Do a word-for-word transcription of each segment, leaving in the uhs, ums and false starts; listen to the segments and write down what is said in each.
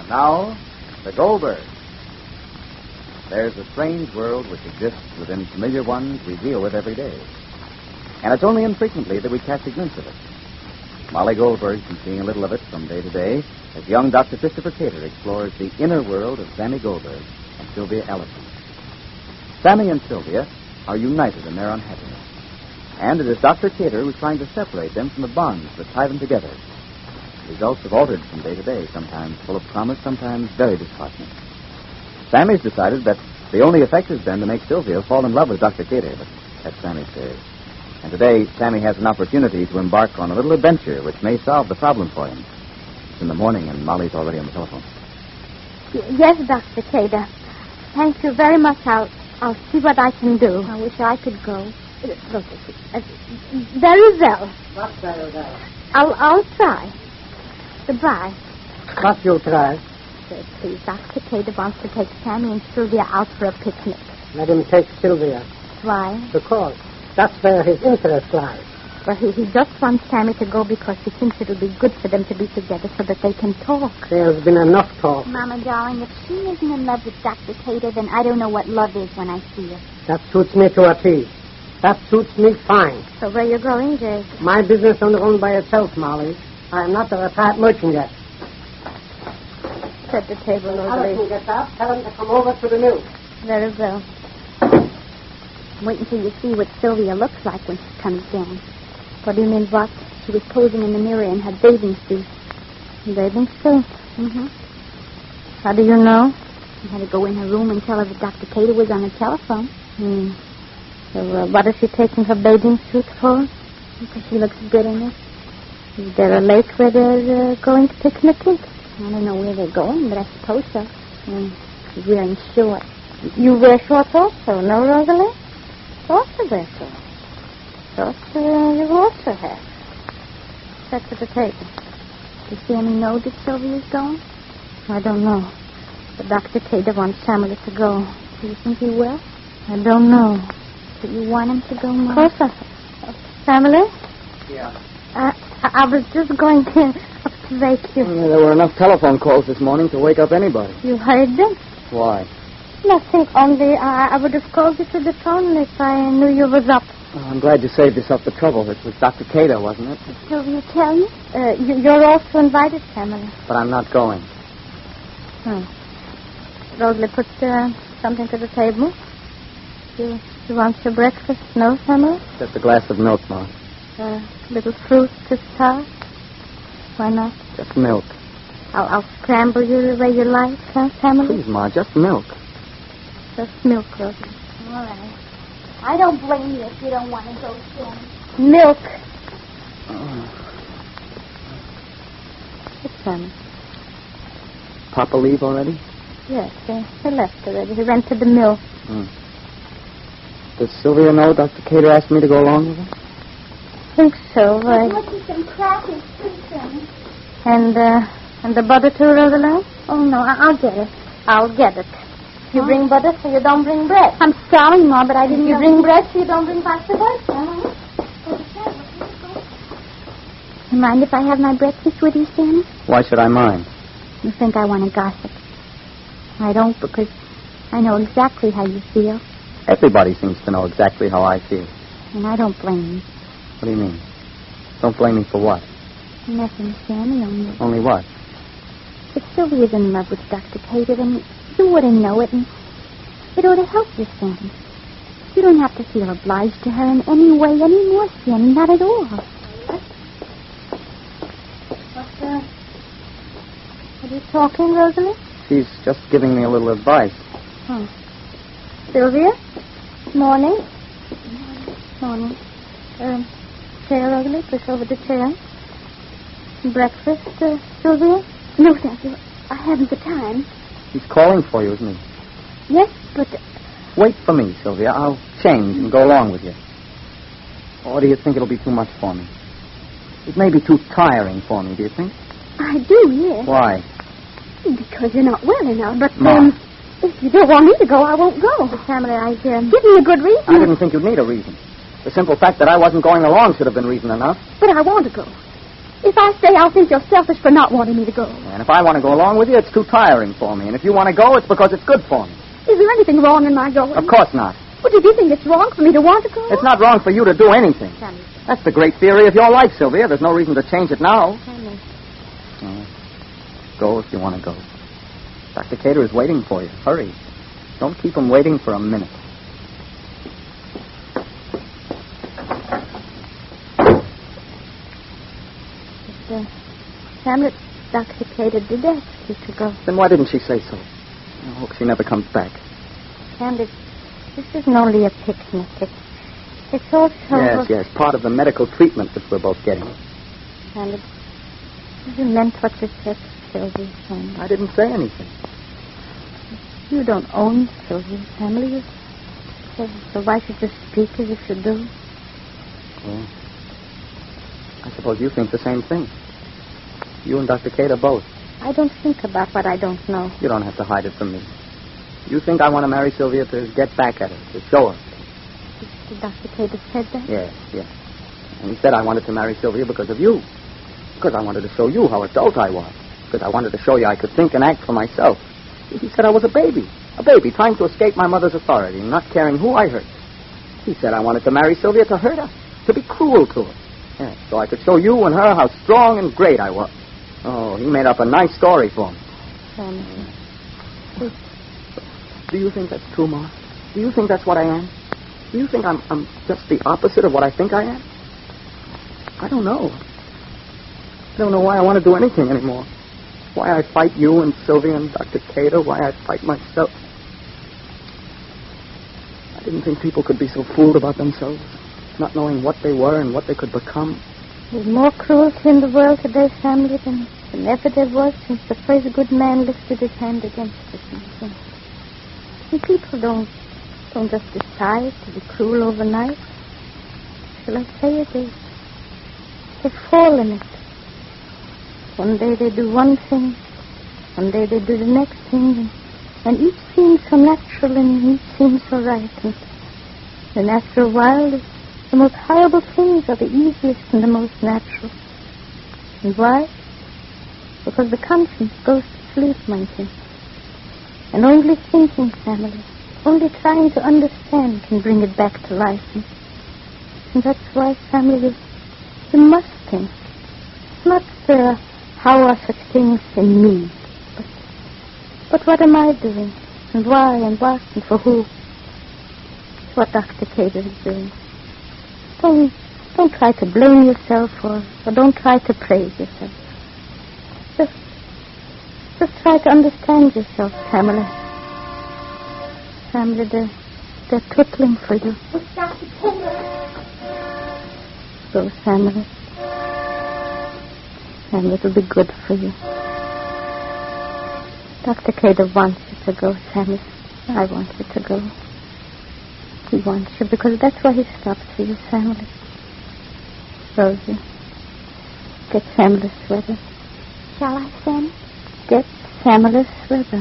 Now, the Goldberg. There's a strange world which exists within familiar ones we deal with every day. And it's only infrequently that we catch a glimpse of it. Molly Goldberg's been seeing a little of it from day to day as young Doctor Christopher Cater explores the inner world of Sammy Goldberg and Sylvia Ellison. Sammy and Sylvia are united in their unhappiness. And it is Doctor Cater who's trying to separate them from the bonds that tie them together. The results have altered from day to day, sometimes full of promise, sometimes very disheartening. Sammy's decided that the only effect has been to make Sylvia fall in love with Doctor Cater, but that's Sammy says. And today, Sammy has an opportunity to embark on a little adventure which may solve the problem for him. It's in the morning, and Molly's already on the telephone. Yes, Doctor Cater. Thank you very much. I'll, I'll see what I can do. I wish I could go. Look, uh, very well. What's very well? I'll, I'll try. Goodbye. What you try? Uh, please, Doctor Cater wants to take Sammy and Sylvia out for a picnic. Let him take Sylvia. Why? Because that's where his interest lies. Well, he, he just wants Sammy to go because he thinks it'll be good for them to be together so that they can talk. There's been enough talk. Mama, darling, if she isn't in love with Doctor Cater, then I don't know what love is when I see her. That suits me to a T. That suits me fine. So where you going, Jake? My business don't run by itself, Molly. I am not a retired merchant yet. Set the table over Allison gets up. Tell him to come over to the mill. Very well. Wait until you see what Sylvia looks like when she comes down. What do you mean, what? She was posing in the mirror in her bathing suit. Bathing suit? Mm-hmm. How do you know? I had to go in her room and tell her that Doctor Cater was on the telephone. Hmm. So uh, what is she taking her bathing suit for? Because she looks good in it. Is there a lake where they're uh, going to picnicking? I don't know where they're going, but I suppose so. Mm. She's wearing shorts. You wear shorts also, no, Rosalie? Also wear shorts. Shorts uh, you also have. Set to the table. Does Sammy know that Sylvia's going? I don't know. But Doctor Cater wants Sammy to go. Do you think he will? I don't know. Do you want him to go, Mom? Of course I... Family? Yeah. Uh, I, I was just going to, up to wake you. Yeah, there were enough telephone calls this morning to wake up anybody. You heard them? Why? Nothing. Only uh, I would have called you to the phone if I knew you was up. Oh, I'm glad you saved yourself the trouble. It was Doctor Cater, wasn't it? Sylvia tell you? Uh, you? You're also invited, Family. But I'm not going. Hmm. Rosalie put uh, something to the table. You, you want your breakfast? No, Family? Just a glass of milk, Ma. A little fruit to start? Why not? Just milk. I'll, I'll scramble you the way you like, huh, Family? Please, Ma, just milk. Just milk, Rosalie. All right. I don't blame you if you don't want to go, Sam. Milk. Oh. It's Sammy. Papa leave already? Yes, they, they left already. He went to the mill. Hmm. Does Sylvia know Doctor Cater asked me to go along with her? I think so. I... I'll get you some crackers, too, Sammy. And, uh, and the butter, too, Rosalie? Oh, no, I- I'll get it. I'll get it. You Oh. bring butter, so you don't bring bread. I'm sorry, Ma, but I didn't You know. bring bread, so you don't bring pasta bread? Uh-huh. You mind if I have my breakfast with you, Sammy? Why should I mind? You think I want to gossip? I don't, because I know exactly how you feel, Everybody seems to know exactly how I feel. and I don't blame you. What do you mean? Don't blame me for what? Nothing, Sammy, only Only what? if Sylvia's in love with Doctor Cater, then you ought to know it, and it ought to help you, Sammy. You don't have to feel obliged to her in any way anymore, Sammy, not at all. What's uh, are you talking, Rosalie? She's just giving me a little advice. Oh. Sylvia? Morning. Morning. Um, chair, Rosalie. Push over the chair. Breakfast, uh, Sylvia? No, thank you. I haven't the time. He's calling for you, isn't he? Yes, but... Wait for me, Sylvia. I'll change and go along with you. Or do you think it'll be too much for me? It may be too tiring for me, do you think? I do, yes. Why? Because you're not well enough. But, Ma. um, if you don't want me to go, I won't go. Family, I, um... Give me a good reason. I didn't think you'd need a reason. The simple fact that I wasn't going along should have been reason enough. But I want to go. If I stay, I'll think you're selfish for not wanting me to go. And if I want to go along with you, it's too tiring for me. And if you want to go, it's because it's good for me. Is there anything wrong in my going? Of course not. But do you think it's wrong for me to want to go? It's not wrong for you to do anything. Sammy. That's the great theory of your life, Sylvia. There's no reason to change it now. Sammy. Oh. Go if you want to go. Doctor Cater is waiting for you. Hurry. Don't keep him waiting for a minute. But, uh, Hamlet, Doctor Cater did ask you to go. Then why didn't she say so? I hope she never comes back. Hamlet, this isn't only a picnic. It's, it's also... Yes, yes, part of the medical treatment that we're both getting. Hamlet, you meant what you said to Sylvia, Hamlet. I didn't say anything. You don't own Sylvia's family. So, so why should you speak as if you do? Well, I suppose you think the same thing. You and Doctor Cater both. I don't think about what I don't know. You don't have to hide it from me. You think I want to marry Sylvia to get back at her, to show her. Did, did Doctor Cater said that? Yes, yes. And he said I wanted to marry Sylvia because of you. Because I wanted to show you how adult I was. Because I wanted to show you I could think and act for myself. He said I was a baby. A baby trying to escape my mother's authority and not caring who I hurt. He said I wanted to marry Sylvia to hurt her, to be cruel to her. Yes, so I could show you and her how strong and great I was. Oh, he made up a nice story for me. Um, Do you think that's true, Ma? Do you think that's what I am? Do you think I'm, I'm just the opposite of what I think I am? I don't know. I don't know why I want to do anything anymore. Why I fight you and Sylvia and Doctor Cater. Why I fight myself. I didn't think people could be so fooled about themselves, not knowing what they were and what they could become. There's more cruelty in the world today, family, than, than ever there was since the first good man lifted his hand against us. And people don't don't just decide to be cruel overnight. Shall I say it? They, they fall in it. One day they do one thing, one day they do the next thing, and, and each seems so natural and each seems so right. And then after a while, the, the most horrible things are the easiest and the most natural. And why? Because the conscience goes to sleep, my dear. And only thinking, family, only trying to understand can bring it back to life. And, and that's why, family, you, you must think. Not uh, how are such things in me, but, but what am I doing, and why, and what, and for who? It's what Doctor Cater is doing. Don't, don't try to blame yourself, or, or don't try to praise yourself. Just Just try to understand yourself, Pamela. Pamela, they're, they're twittling for you. It's Doctor Cater. Go, Pamela. And it'll be good for you. Doctor Cater wants you to go, Sammy. I want you to go. He wants you because that's why he stopped for you, family. Rosie, get Sam a sweater. Shall I, Sam? Get Sam a sweater.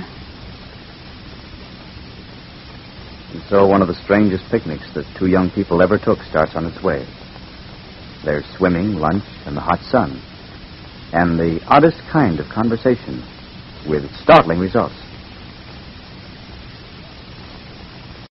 And so one of the strangest picnics that two young people ever took starts on its way. There's swimming, lunch, and the hot sun. And the oddest kind of conversation with startling results.